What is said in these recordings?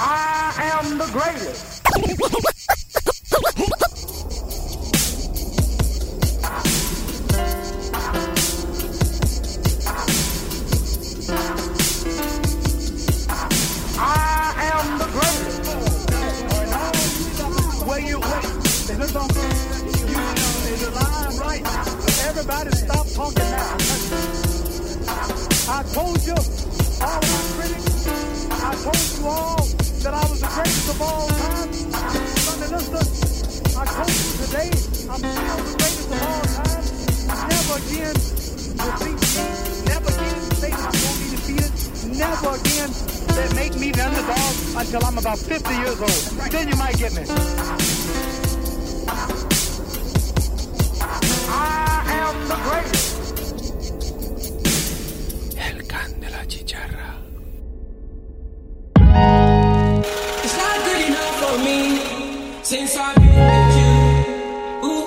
I am the greatest. Everybody stop talking now. I told you, all of my critics, I told you all that I was the greatest of all time. Sunday, listen, I told you today, I'm still the greatest of all time. Never again defeat me. Never again say I won't be defeated. Never again they make me the underdog until I'm about 50 years old. Then you might get me. The greatest. El can de la chicharra. It's not good enough for me since I've been with you. Ooh.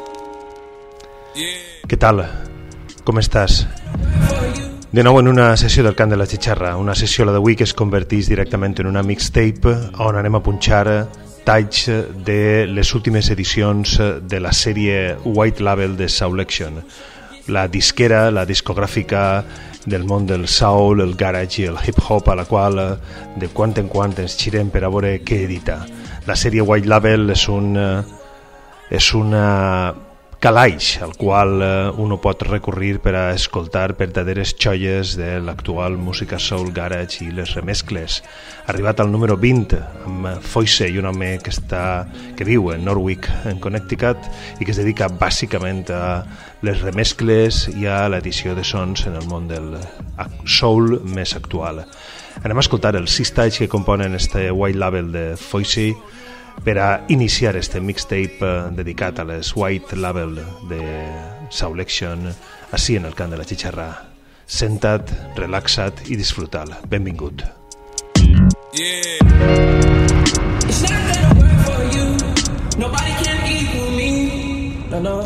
Yeah. ¿Qué tal? Com estàs? De nou en una sessió del Cant de la Xixarra, una sessió la d'avui que es converteix directament en una mixtape on anem a punxar talls de les últimes edicions de la sèrie White Label de Soulection, la disquera, la discogràfica del món del soul, el garage i el hip-hop, a la qual de quant en quant ens girem per a veure què edita. La sèrie White Label és un calaix al qual uno pot recurrir per a escoltar verdaderes joies de l'actual música soul, garage i les remescles. Arribat al número 20 amb Foyce, un home que viu en Norwich, en Connecticut, i que es dedica bàsicament a les remescles i a l'edició de sons en el món del soul més actual. Anem a escoltar els 6 talls que componen este White Label de Foyce per a iniciar este mixtape dedicat a les White Label de Soulection així en el Cant de la Xixarra. Senta't, relaxa't i disfruta'l. Benvingut. Yeah. It's not gonna work for you. Nobody can equal me. No.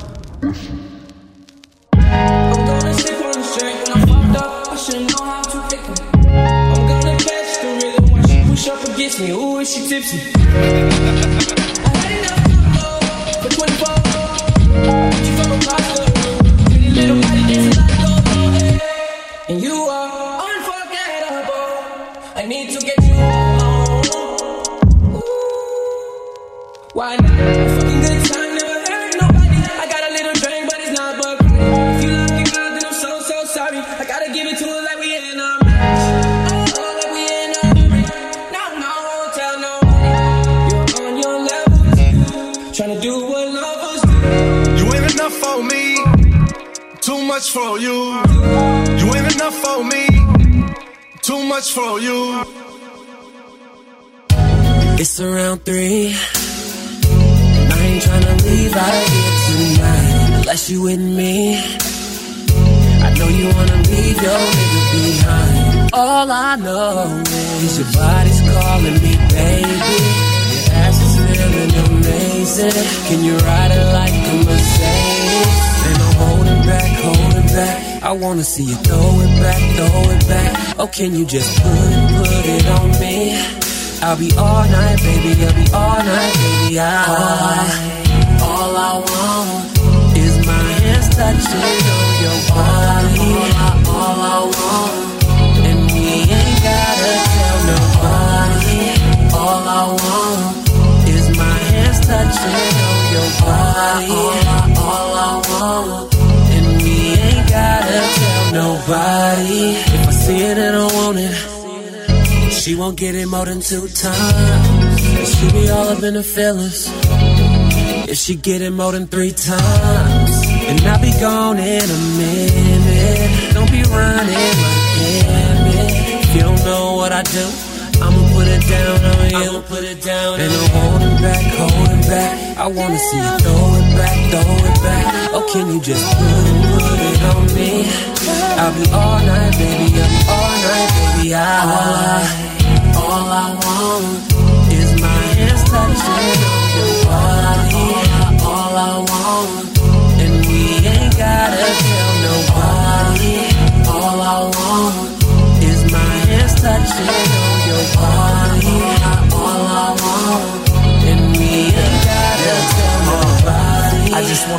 I'm gonna slip on the straight when I'm fucked up. I should know how to pick 'em. I'm gonna catch the rhythm when she push up against me. Ooh, is she tipsy? I had enough to for 24. You from across the room. Pretty little body dancing like a go-go. And you are unforgettable. I need to get you home. Ooh. Why not? A fucking good time, never hurt nobody. I got a little drink, but it's not but if you love me, girl, then I'm so sorry. I gotta give it to her like we in a match. Oh, like we in a match. No, won't tell nobody. You're on your level, trying to do what lovers do. You ain't enough for me, too much for you. You ain't enough for me, too much for you. It's around 3, and I ain't tryna leave out of here tonight unless you with me. I know you wanna leave your nigga behind. All I know is your body's calling me, baby. Your ass is feeling amazing. Can you ride it like a Mercedes? And I'm holding back. I wanna see you throw it back. Oh, can you just put it on me? I'll be all night, baby. All I want is my hands touching on your body. All I want, and we ain't gotta tell nobody. All I want is my hands touching on your body. All I want, and we ain't gotta tell nobody. If I see it and I want it, she won't get it more than 2 times. She be all up in the feelings if she get it more than 3 times. And I'll be gone in a minute. Don't be running my gamut. If you don't know what I do, I'ma put it down on you. And I'm holding back. I wanna see you throw it back. Oh, can you just put it on me? I'll be all night, baby. All I want is my hands touching on your body. All I want, and we ain't gotta tell nobody. All I want is my hands touching on your body.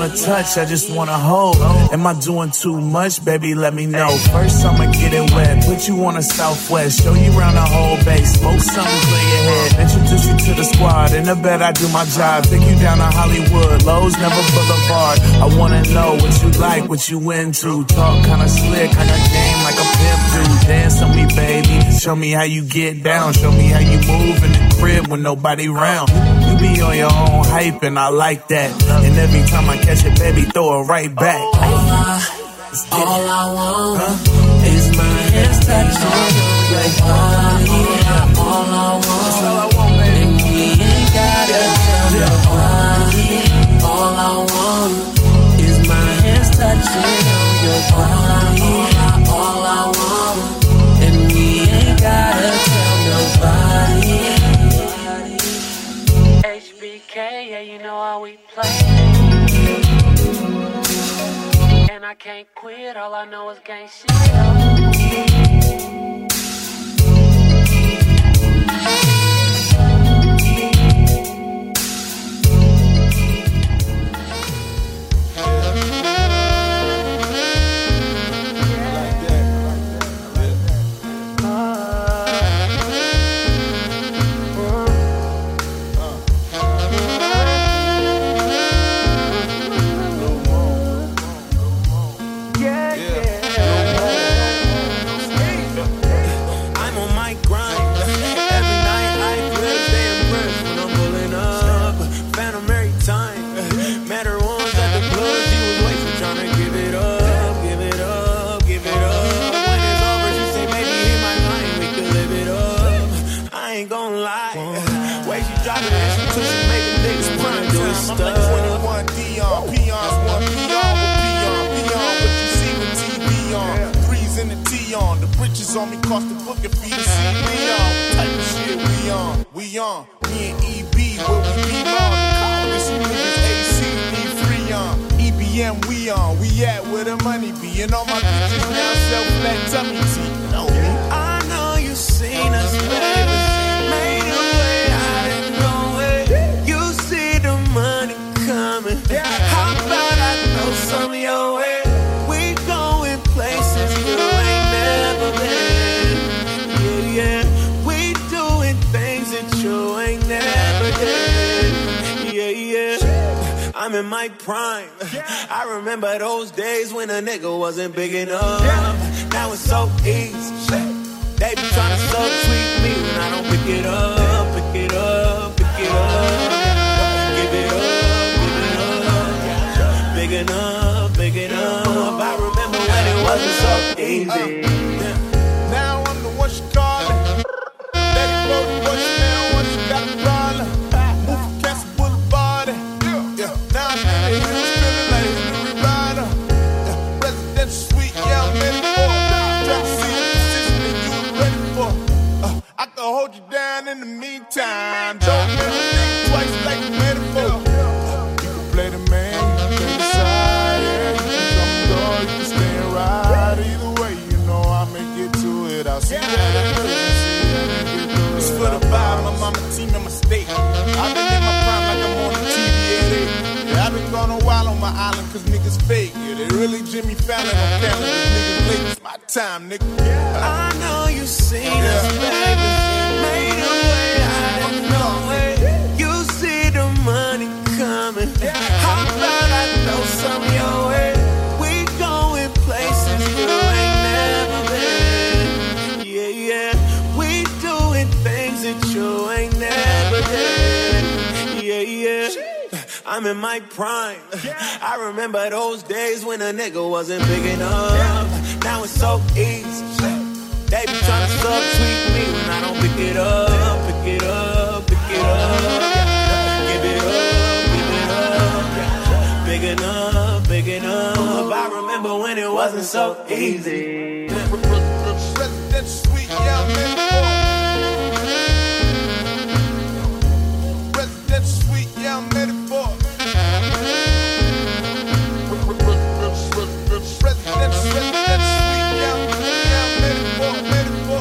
wanna touch, I just wanna hold. Am I doing too much? Baby, let me know. First I'ma get it wet, put you on a Southwest, show you around the whole base, smoke something, clear your head, introduce you to the squad. In the bed I do my job, take you down to Hollywood, Lowe's, never Boulevard. I wanna know what you like, what you into. Talk kinda slick, kinda game like a pimp do. Dance on me, baby, show me how you get down, show me how you move in the crib when nobody round. You be on your own hype and I like that. And every time I catch it, baby, throw it right back. All I want is my hands touching your body. All I want, and we ain't gotta tell nobody. All I want is my hands touching your body. All I want, and we ain't gotta tell nobody. HBK, yeah, you know how we play. And I can't quit, all I know is gang shit. On me, cost the book if you see me on. Type of shit we on. Me and EB, where we belong. This niggas AC, need free on. EBM, we on. We at where the money be. And all my bitches now sell flat tummy tea. Know me? I know you seen us, baby. Made a way out of nowhere. You see the money coming. How about I throw some your way? We going places you ain't never been. I'm in my prime. I remember those days when a nigga wasn't big enough. Now it's so easy. They be trying to subtweet me when I don't pick it up, pick it up, pick it up. Give it up, give it up. Big enough, big enough. I remember when it wasn't so easy. Now I'm the one she calling. Let it go to what you now, what you got a problem. Move from Castle Boulevard. Now I'm in the hills, feeling like Hillary Rider. Residential suite, yeah, I'm ready for. Try to see the position that you was ready for. I can hold you down in the meantime. Don't never think twice like a metaphor. You can play the man, you can play the side. Yeah, you can come door, you can stay and ride. Either way, you know I'ma get to it. I'll see that it's for the vibe, my mama team and my state. I've been in my prime like I'm on the TV at 8. Yeah, I've been gone a while on my island cause niggas fake. Yeah, they really Jimmy Fallon on calendars. Niggas late, it's my time, nigga. I know you seen us, baby. Made a way out of nowhere. You see the money coming. How about I throw some your way? We going places you ain't never been. Yeah, yeah. We doing things that you ain't never did. Yeah, yeah. I'm in my prime. I remember those days when a nigga wasn't big enough. Now it's so easy. They be trying to subtweet me when I don't pick it up, pick it up, pick it up. Give it up, give it up. Big enough, big enough. I remember when it wasn't so easy. Residential suite, yeah, I'm ready for. Residential suite, yeah, I'm ready for. Residential suite, yeah, I'm ready for, ready for.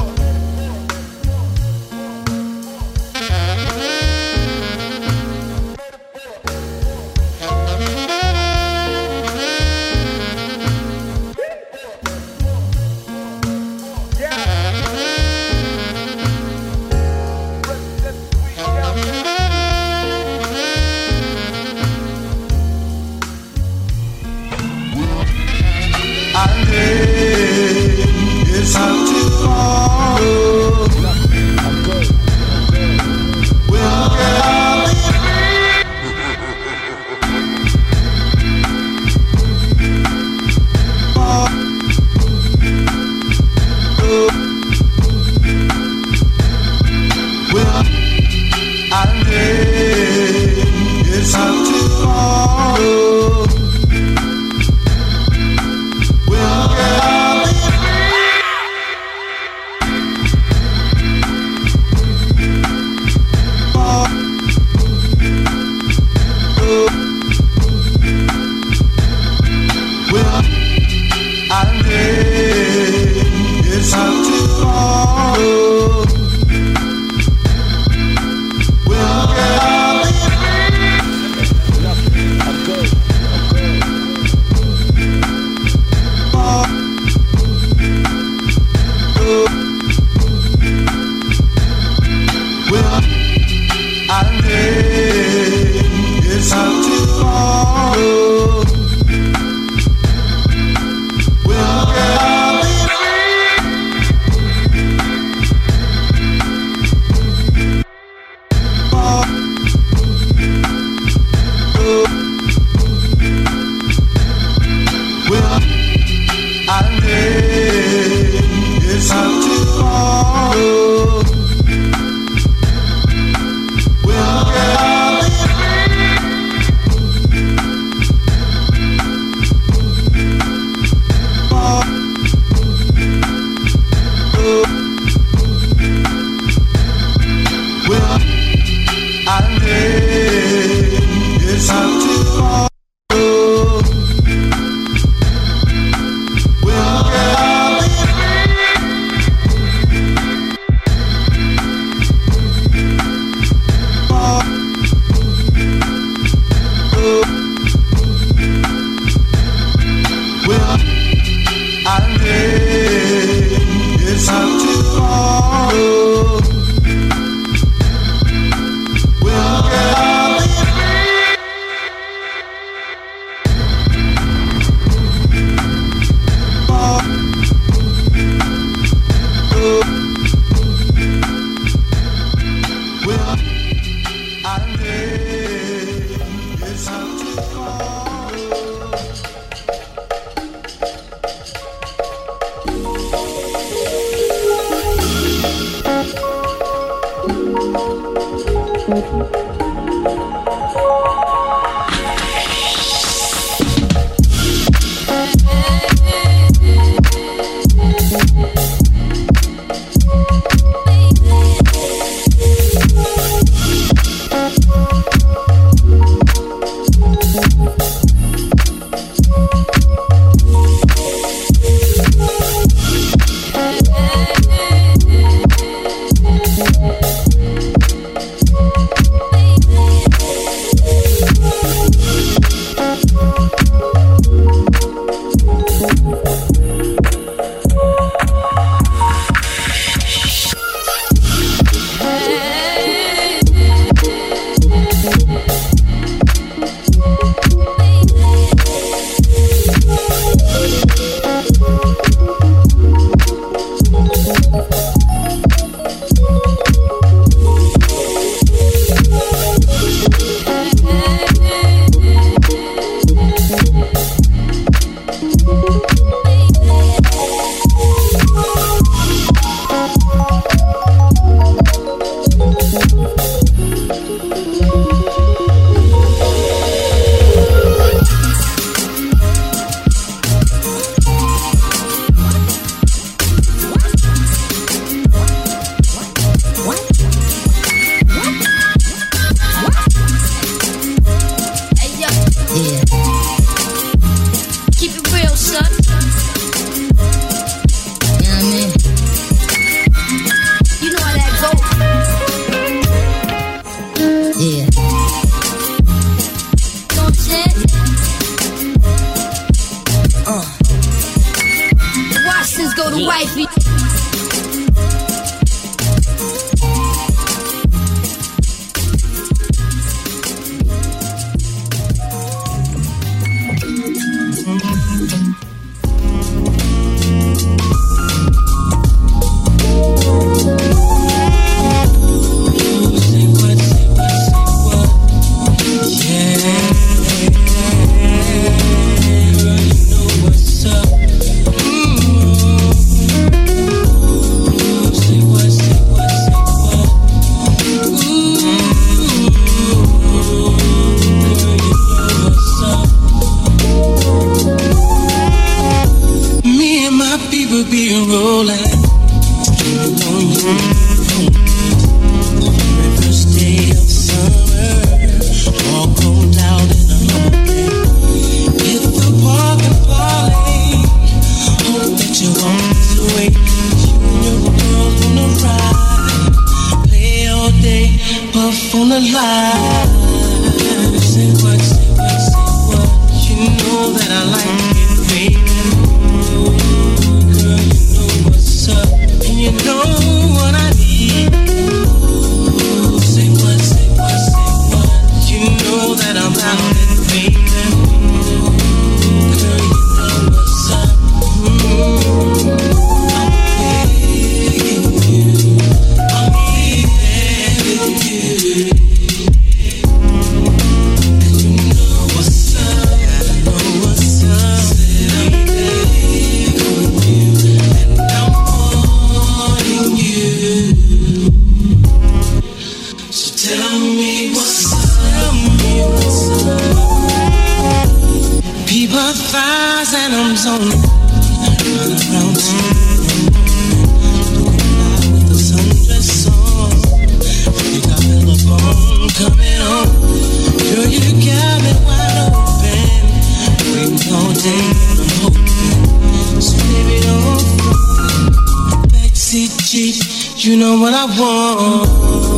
You know what I want.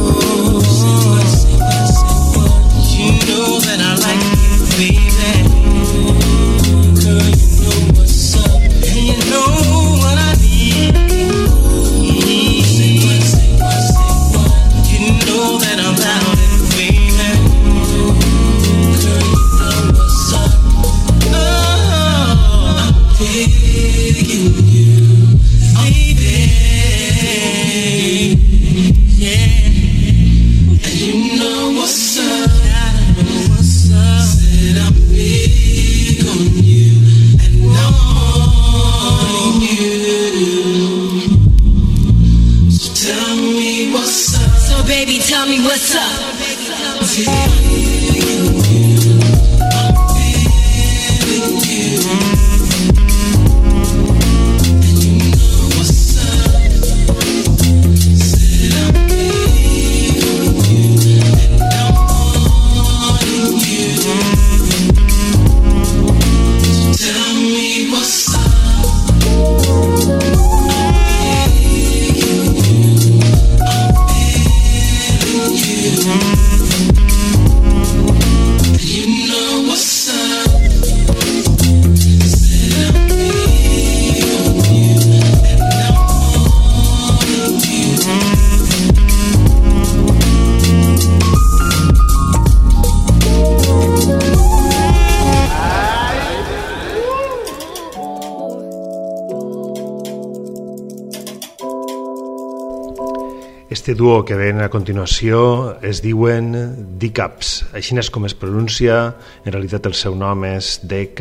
You know that I like you, baby. Girl, you know what's up, and you know what I need. You know that I'm out and baby. Girl, you know what's up. Oh, I'm begging you, baby. Yeah, and you know what's up. I know what's up. Said I'm big on you, and I'm on you. So tell me what's up. So baby, tell me what's up. Este duo que ven a continuació es diuen D-Caps, així és com es pronuncia, en realitat el seu nom és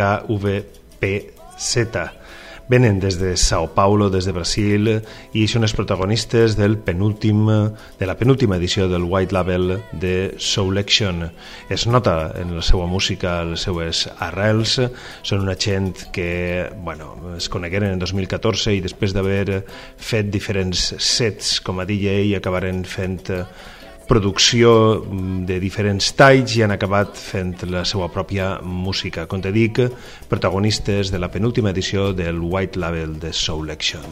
DKVPZ. Venen des de Sao Paulo, des de Brasil, i són els protagonistes de la penúltima edició del White Label de Soulection. Es nota en la seva música, les seues arrels, són una gent que es conegueren en 2014 i després d'haver fet diferents sets com a DJ acabaren fent producció de diferents talls i han acabat fent la seva pròpia música. Com te dic, protagonistes de la penúltima edició del White Label de Soulection.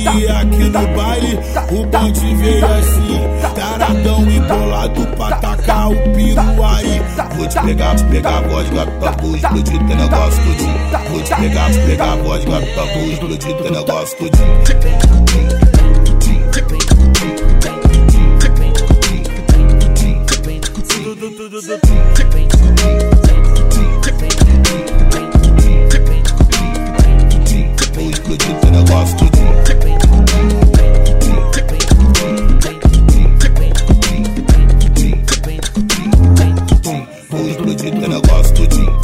Hoje aqui no baile o bonde veio assim, taradão e bolado pra tacar o piru aí. Vou te pegar vodka pra tu explodir teu negócio tudinho. Vou te pegar vodka pra tu explodir teu negócio tudinho. Vou explodir teu negócio tudinho. Vou explodir teu negócio tudinho.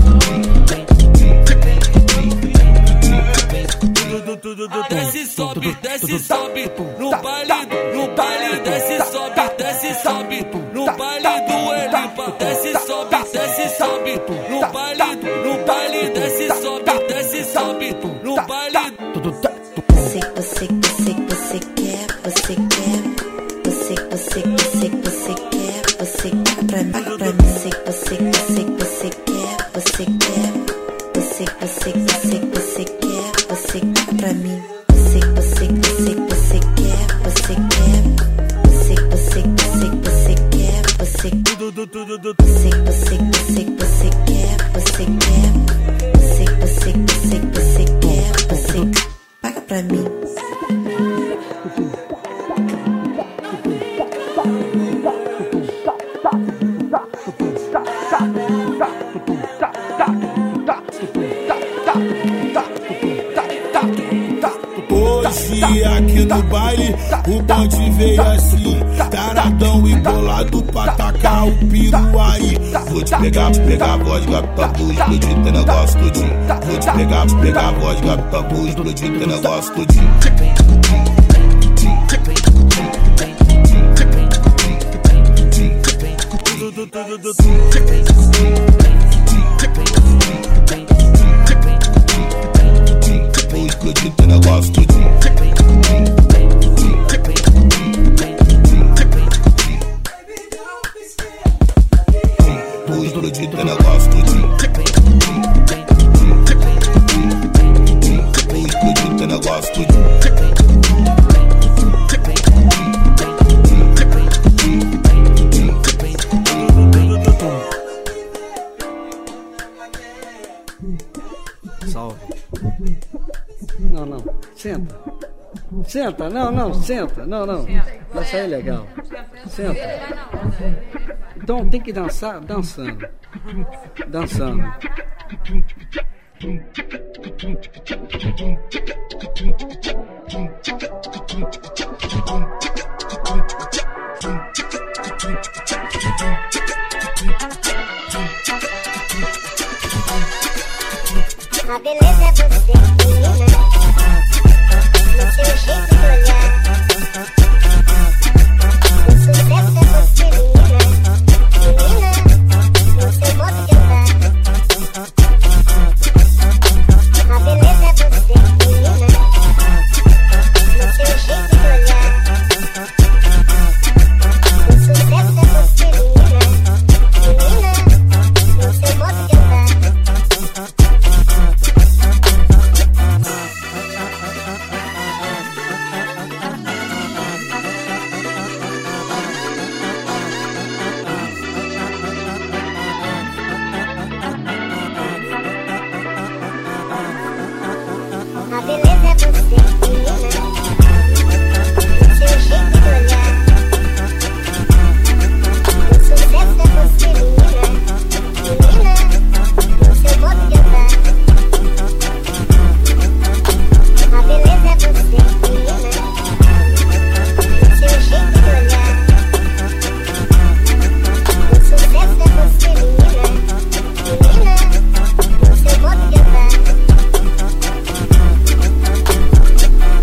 Desce, sobe, no baile, desce, sobe, no baile do Elipa. Desce, sobe, no baile, desce, sobe, no baile. Você quer pra mim, você quer pra mim, você paga pra mim. Hoje aqui no baile o bonde veio assim, taradão e bolado pra tacar o piru aí. Vou te pegar vodka pra tu explodir teu negócio tudinho. Vou te pegar vodka pra tu explodir teu negócio tudinho. Vou explodir teu negócio tudinho. Vou explodir teu negócio tudinho. Vou explodir teu negócio tudinho. Salve. Não, senta. Senta, não, senta. Não. Vai sair legal. Senta. Então tem que dançar dançando. A beleza é você, menina, no seu jeito de olhar. O sucesso é você, menina, no seu modo de andar. A beleza é você, menina, no seu jeito de olhar. O sucesso é você, menina, no seu modo de andar. A beleza é você, menina, no seu jeito de olhar. O sucesso é você, menina, no seu modo de andar. A beleza é você, menina, no seu jeito de olhar. O sucesso é você, menina, no seu modo de andar.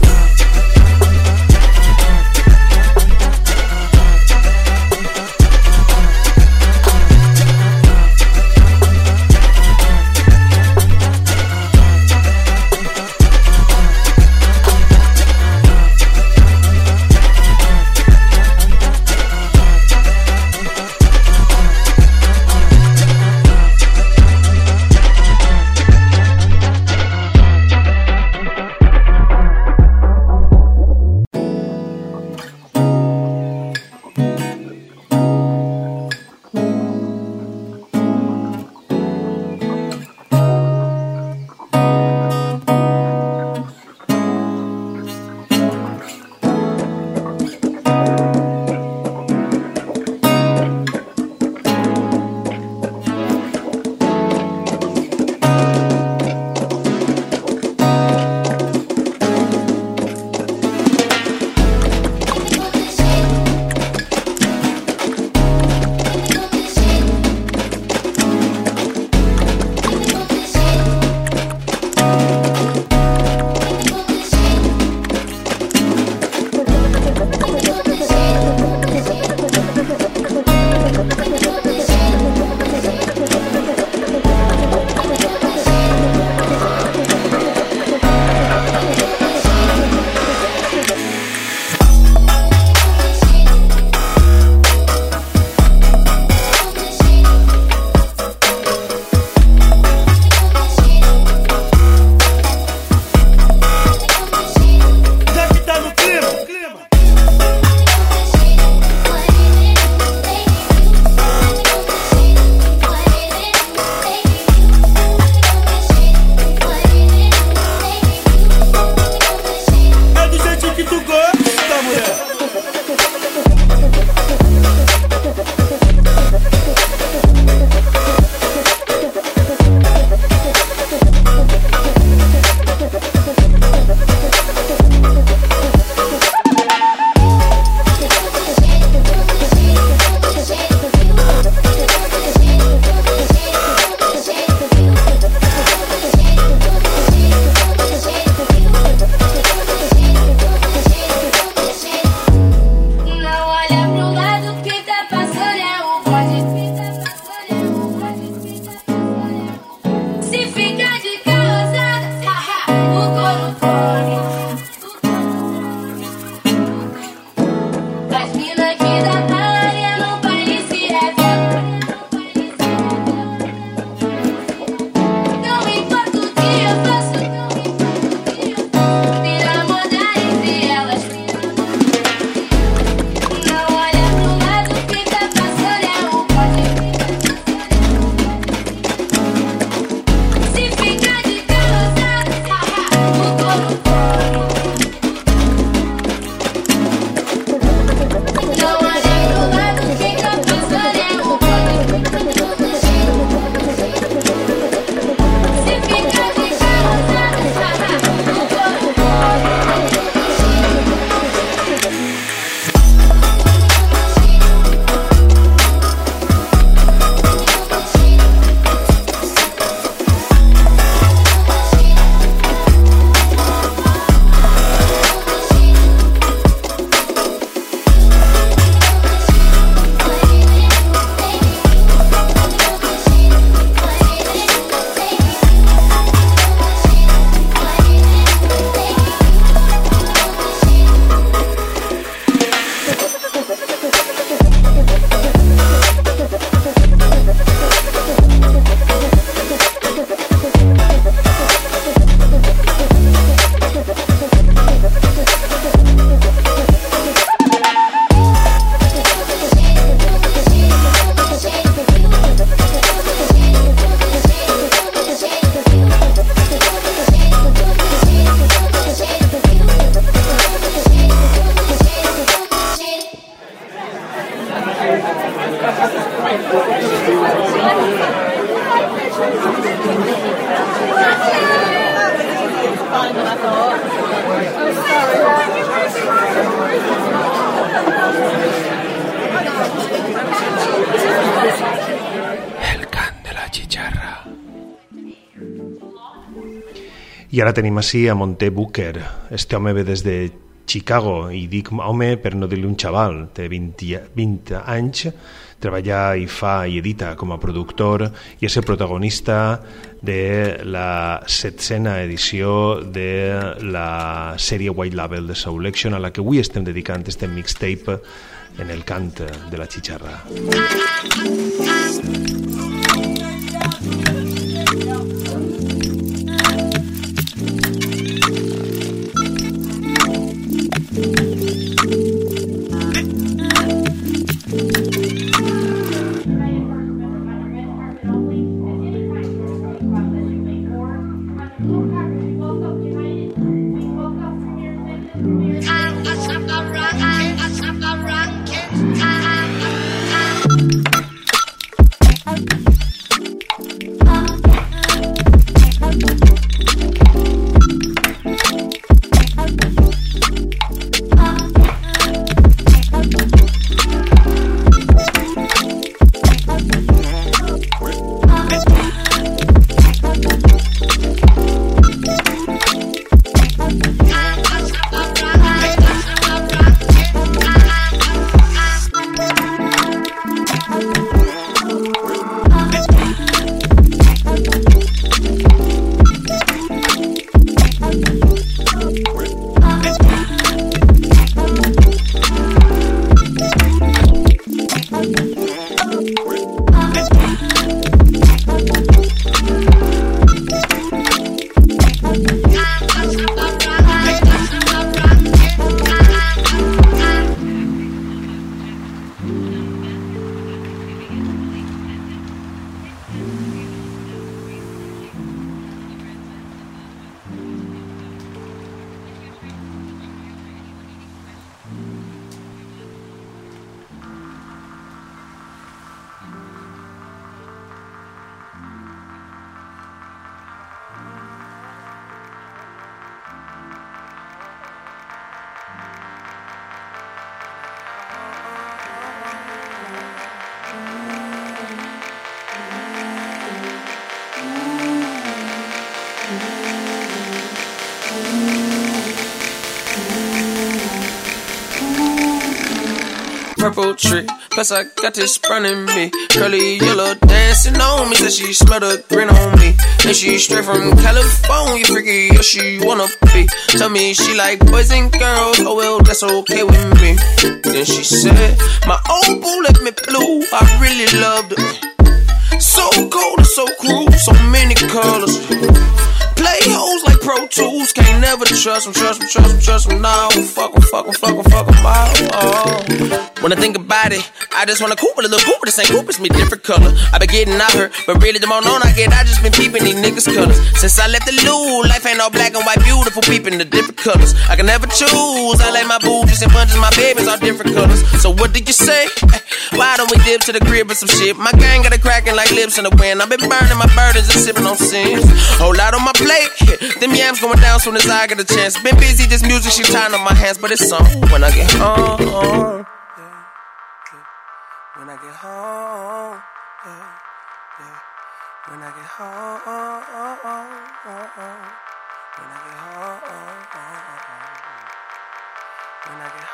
El cant de la xicharra. I ara tenim així a Monte Booker. Este home ve des de Chicago, i dic home per no dir-li un xaval, té 20 anys, treballa i fa i edita com a productor i és el protagonista de la 7ª edició de la sèrie White Label de Soul Action, a la que avui estem dedicant este mixtape en el cant de la xicharra. Purple tree, plus I got this burn in me. Curly yellow dancing on me, said she smelled a grin on me. And she straight from California, freaky, yeah, she wanna be. Tell me she like boys and girls, oh well, that's okay with me. Then she said, my old boo left me blue, I really loved it. So cold and so cruel, so many colors. Play hoes like Pro Tools, can't never trust them, no. Fuck them out. Oh. When I think about it, I just wanna Cooper, the little Cooper, the same Cooper's me, different color. I been getting out her, but really the more known I get, I just been peeping these niggas' colors. Since I left the loo, life ain't all black and white, beautiful, peeping the different colors. I can never choose, I like my boobies and bunches, my babies all different colors. So what did you say? Why don't we dip to the crib with some shit? My gang got a cracking like lips in the wind. I've been burning my burdens and sipping on sins. Whole lot on my plate, them yams going down soon as I get a chance. Been busy, this music, she tying up my hands, but it's on when I get home. When I get home, when I get home, when I get home, when I get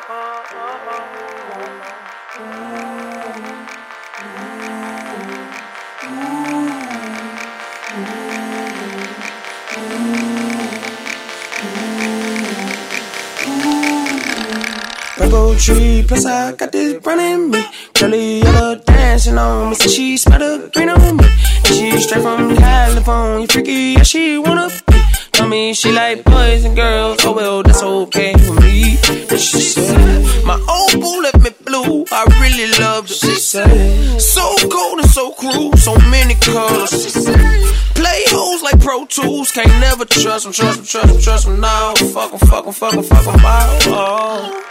Purple tree, plus I got this burn in me. Curly yellow dancing on me, said she smelled a green on me. And she straight from California, freaky, yeah, she wanna be. Tell me she like boys and girls, oh well, that's okay with me. And she said, my old boo left me blue, I really loved it. She said, so cold and so cruel, so many colors. She said, play hoes like Pro Tools, can't never trust them, no. Fuck them out. Oh.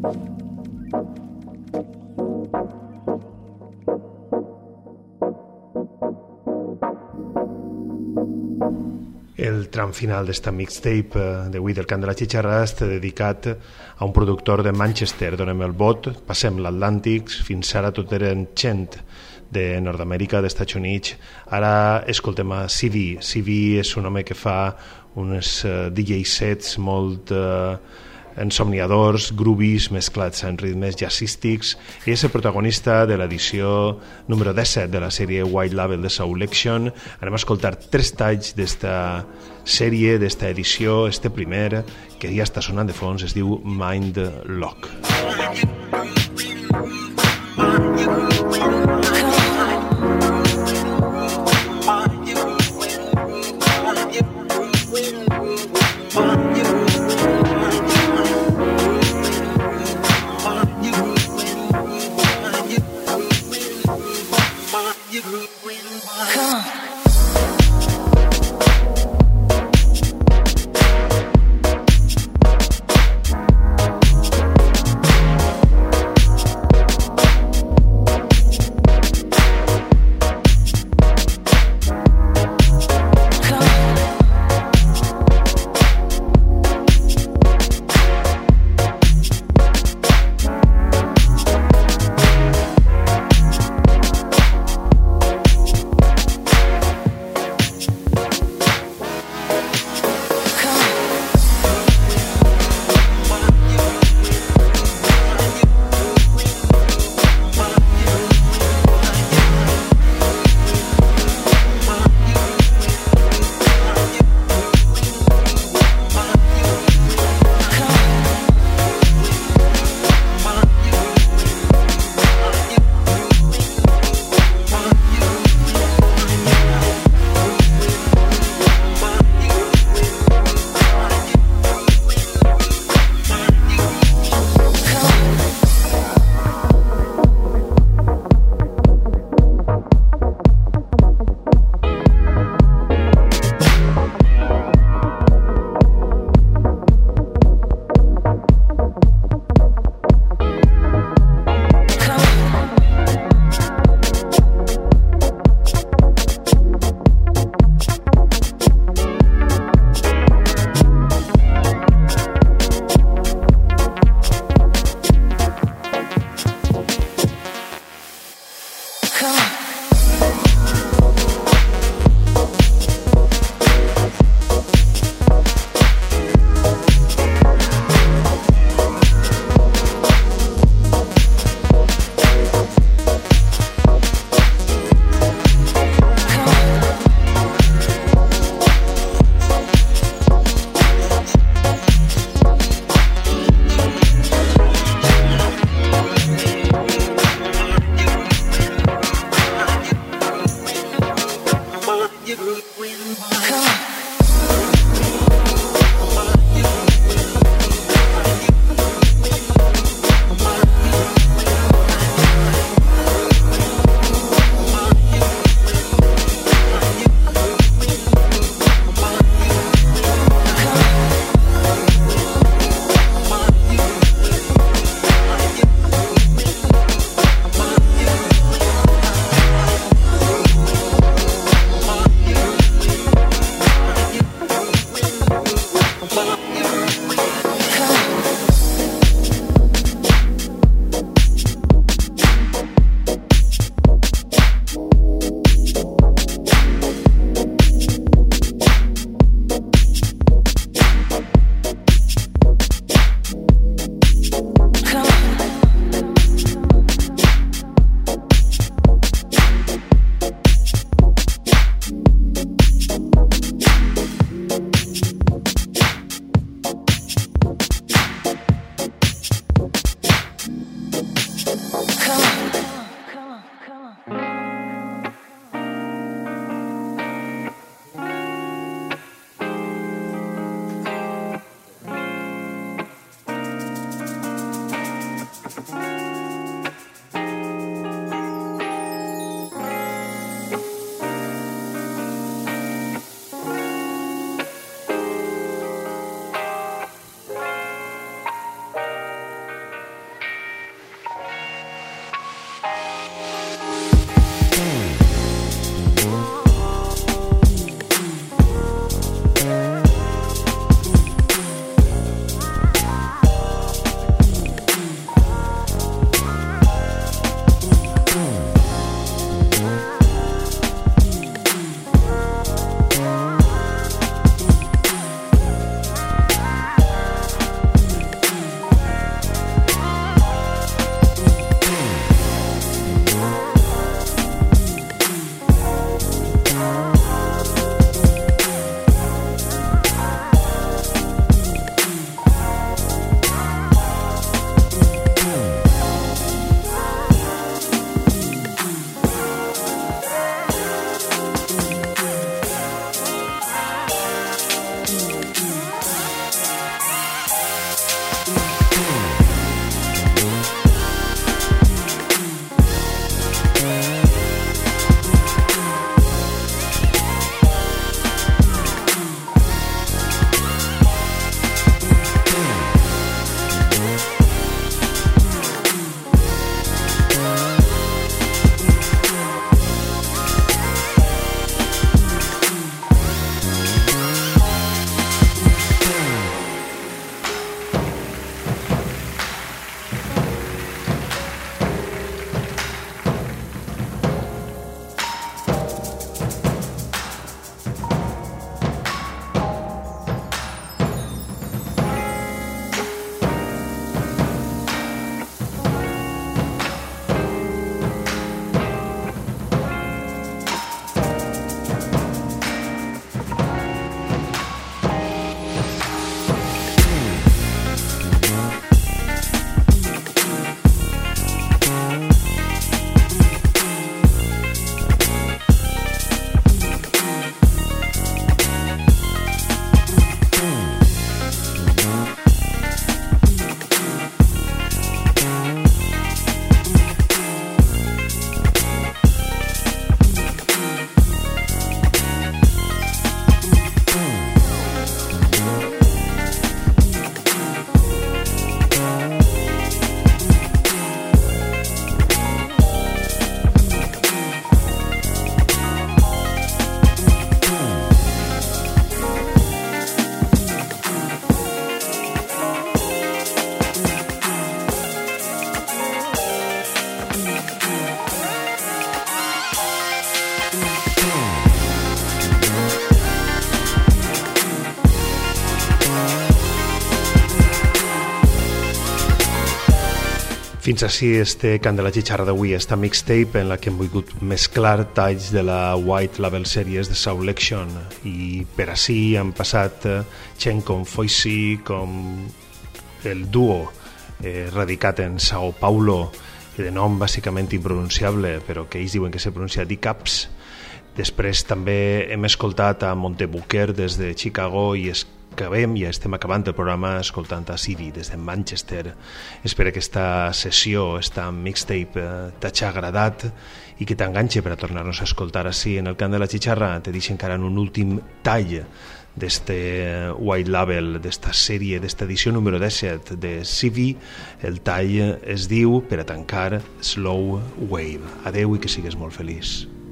El tram final d'esta mixtape d'avui del Cant de la Xitxarra està dedicat a un productor de Manchester. Donem el vot, passem l'Atlàntic, fins ara tot eren gent de Nord-Amèrica, d'Estats Units. Ara escoltem a CV. CV és un home que fa uns DJ sets molt ensomniadors, groovies, mesclats en ritmes jazzístics, i és el protagonista de l'edició número 17 de la sèrie White Label de Soul Action. Anem a escoltar 3 talls d'esta sèrie, d'esta edició. Este primer, que ja està sonant de fons, es diu Mind Lock. Fins així este Cant de la Xixarra d'avui, esta mixtape en la que hem volgut mesclar talls de la White Label Series de Soul Lection, i per així han passat gent com Foisy, com el duo radicat en Sao Paulo, de nom bàsicament impronunciable, però que ells diuen que se pronuncia D-Caps. Després també hem escoltat a Montebuquer des de Chicago i estem acabant el programa escoltant a Siri des de Manchester. Espero que esta sessió, esta mixtape t'hagi agradat i que t'enganxe per a tornar-nos a escoltar així en el Cant de la Xixarra. Te deixo encara en un últim tall d'este White Label, d'esta sèrie, d'esta edició número 17 de CV. El tall es diu, per a tancar, Slow Wave. Adeu i que sigues molt feliç.